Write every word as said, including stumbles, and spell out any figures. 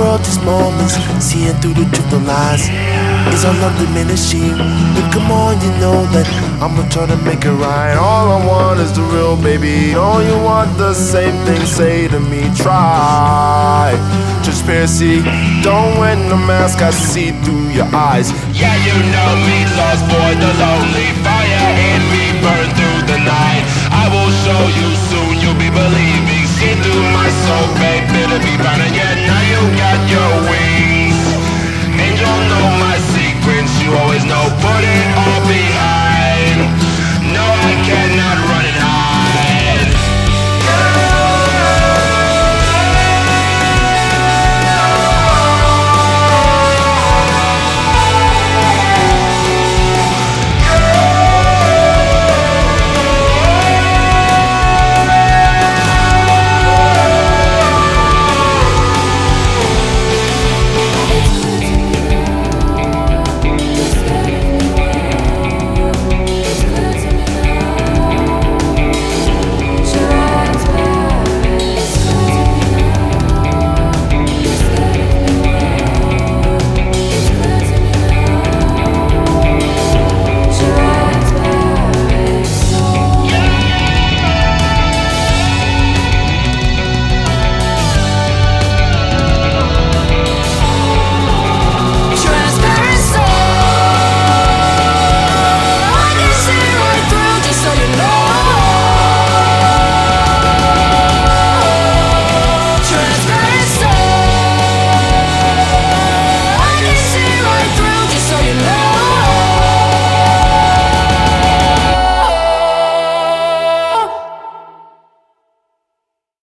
world these moments, seeing through the truth and lies. Is our love diminishing? But come on, you know that I'ma try to make it right. All I want is the real, baby. All you want the same thing, say to me, try. Transparency, don't wear the mask, I see through your eyes. Yeah, you know me, lost boy, the lonely fire in me, burn through the night. I will show you soon, you'll be believing. See through my soul, baby, to be burning.